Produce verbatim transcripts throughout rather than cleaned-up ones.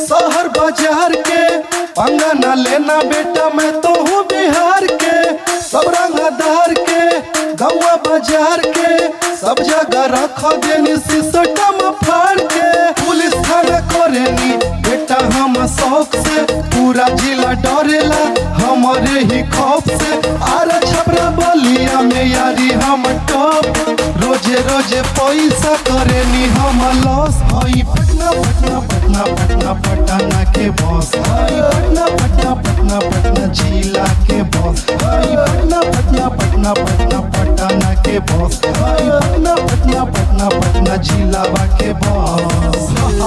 शहर बाजार के पंगा ना लेना बेटा, मैं तो हूँ बिहार के। सब रंगदार के गौवा बाजार के सब जगह रख देनी सिस्टम फाड़ के। पुलिस थाना करेनी बेटा हम शौक से, पूरा जिला डरेला हमारे ही खौफ से। आर छपरा बलिया में यारी हम टॉप, रोजे रोजे पैसा करेनी हम लॉस। हई पटना पटना पटना पटना पटना के बॉस, हई पटना पटना पटना पटना जिला के बॉस, हई पटना पटना पटना पटना पटना के बॉस, हई पटना पटना पटना पटना जिला के बॉस।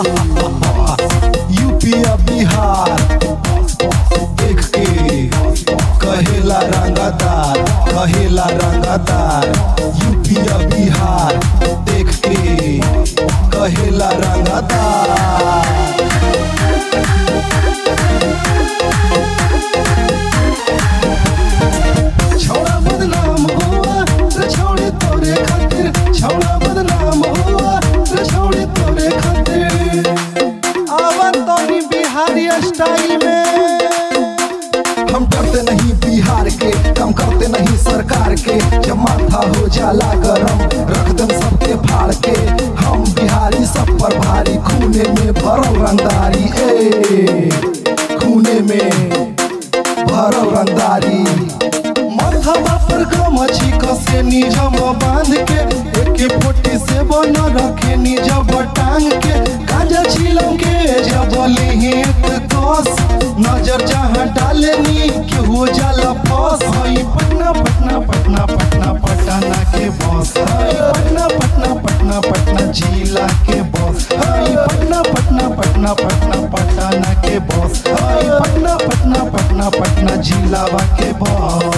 यूपी बिहार देख के कहेला रंगदार, कहेला रंगदार। यूपी बिहार देख के कहेला रंगदार। छौड़ा बदनाम हुआ रे छौड़ी तोरे खातिर, छौड़ा बदनाम हुआ रे छौड़ी तोरे खातिर। आवन तोनी बिहारी स्टाइल में, हम डरते नहीं बिहार के, कम करते नहीं सरकार के। जब माथा हो जाला गरम रख दम सबके फाड़ के। हम बिहारी सब पर भारी, खूने में भरल रंगदारी, ए खूने में भरल रंगदारी। माथा पर गमछी कसे निजम बांध के, एके फोटी से बन रखे निजम टांग के। गांजा छिलम के जब लिहित कस, नजर जहाँ डालेनी के हो जाला फस। हई पटना पटना पटना पटना पटना के बॉस, हई पटना पटना पटना पटना जिला के बॉस, हई पटना पटना पटना पटना पटना के बॉस, हई पटना पटना पटना पटना जिला के बॉस।